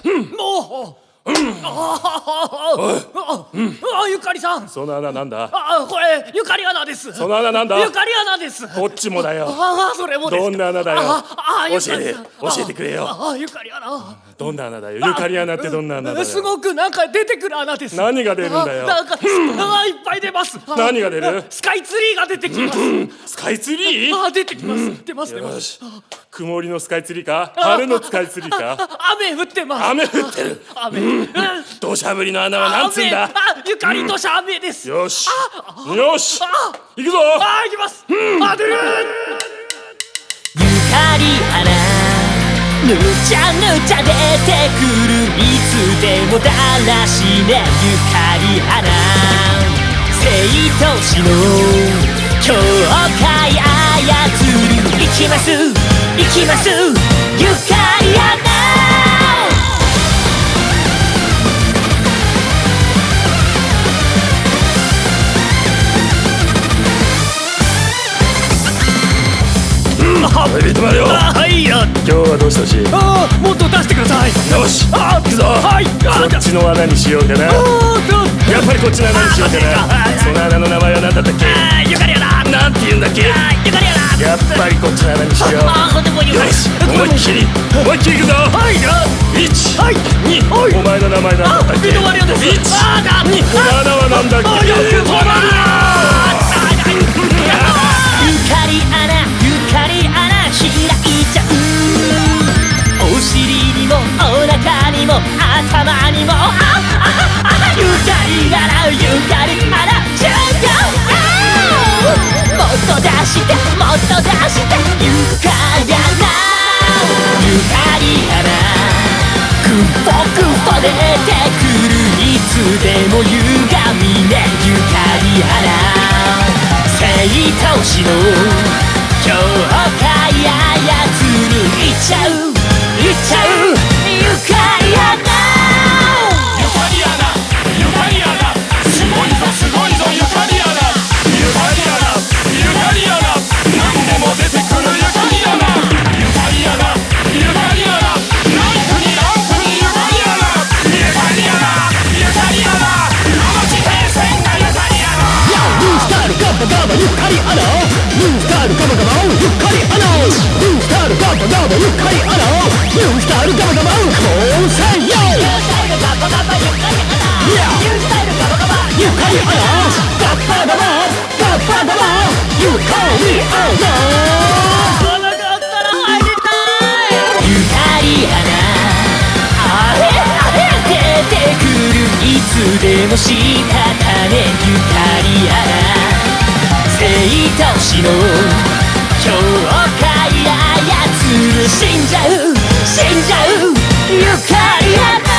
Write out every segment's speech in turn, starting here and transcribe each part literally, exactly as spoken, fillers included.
もうああ、ゆかりさん。 その穴なんだ。 ああ、これゆかり穴です。 その穴なんだ。 ゆかり穴です。 こっちもだよ。 ああ、それもです。 どんな穴だよ。 ああ、 教えて教えてくれよ。 ああ、ゆかり穴。 どんな穴だよ。ゆかり穴ってどんな穴だよ。 すごくなんか出てくる穴です。 何が出るんだよ。 なんかああ、いっぱい出ます。 何が出る。 スカイツリーが出てきます。 スカイツリー。 ああ、出てきます。出ます出ます。 曇りのスカイツリーか、晴れのスカイツリーか。 雨降ってます。 雨降ってる。 雨。 土砂降りの穴はなんつんだ。 あ、ゆかりとしゃ雨です。 よしよし、行くぞ。 あ、行きます。あ、出る。 ゆかり穴、ぬちゃぬちゃ出てくる、いつでもだらしね。ゆかり穴、生と死の境界操る。行きます行きます、ゆかり穴。 恋人までよ。 はいよ。 今日はどうしてほしい。 ああ、もっと出してください。 よし、 あ、 行くぞ。 はい。 こっちの穴にしようかな。やっぱりこっちの穴にしようかな。その穴の名前は何だったっけ。 ゆかり穴。 なんて言うんだっけ。 ゆかり穴。 やっぱりこっちの穴にしよう。 あ、これもゆかり。 よし、思いっきり思いっきり行くぞ。 はい。 一、 はい。 二、お前の名前なんだったっけ。 ビドワリオです。 一、二、この穴はなんだっけ。 よく止まるな。 ゆかり穴、ゆかり穴開いちゃう。お尻にもお腹にも頭にも、あああ、ゆかり穴、ゆかり穴、チューゴー。もっと出してもっと出して、ゆかり穴、ゆかり穴、グッポグッポ出てくる、いつでも歪みね。ゆかり穴、生と死の境界操る。いっちゃういっちゃう、ゆかり穴。 ゆかり穴、ゆかり穴、すごいぞすごいぞ、ゆかり穴、ゆかり穴、ゆかり穴、何でも出てくるゆかり穴、ゆかり穴、ゆかり穴、何国何国ゆかり穴、ゆかり穴、ゆかり穴、あの地平線がゆかり穴。 ニュースタイルガバガバゆかり穴、ニュースタイルガバガバゆかり穴、ニュースタイルガバガバゆかり穴、ニュースタイルガバガバ混戦よ。 ニュースタイルガバガバゆかり穴、ニュースタイルガバガバゆかり穴、ガバガバガバガバゆかり穴。 お腹あったら入りたい。 ゆかり穴、あれあれ出てくる、いつでも仕方ね。ゆかり穴、生と死の境界操る。死んじゃう死んじゃう、ゆかり穴。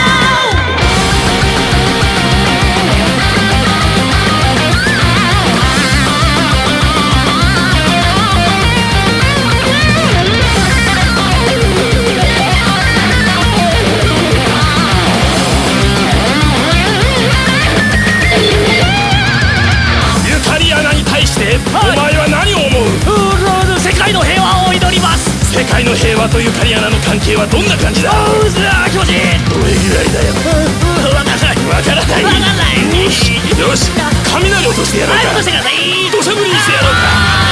ゆかり穴に対してお前は何を思う。 世界の平和を祈ります。 世界の平和とゆかり穴の関係はどんな感じだ。 ああ、気持ちいい。 どれぐらいだよ。 わからないわからない。 わからない。 よしよし、雷落としてやろうはい、落とか。 してください。 土砂降りにしてやろうか。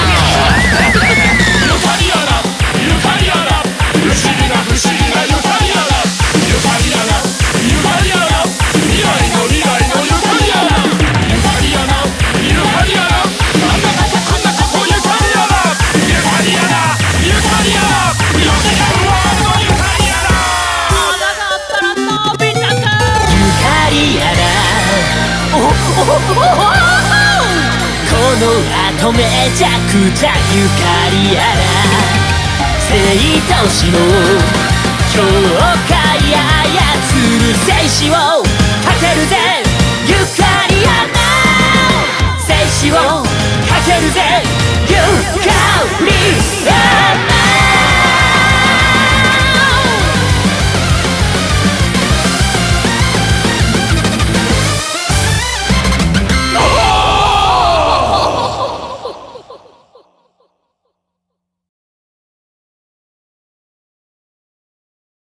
ゆかり穴、ゆかり穴、不思議な不思議なゆかり穴、ゆかり穴、ゆかり穴、未来の未来のゆかり穴、ゆかり穴、ゆかり穴、あんなことこんなことゆかり穴、ゆかり穴、ゆかり穴、よせやるワールドゆかり穴。 お腹あったら伸びちゃった。 ゆかり穴、おおおおお、この後めちゃくちゃゆかり穴、生と死の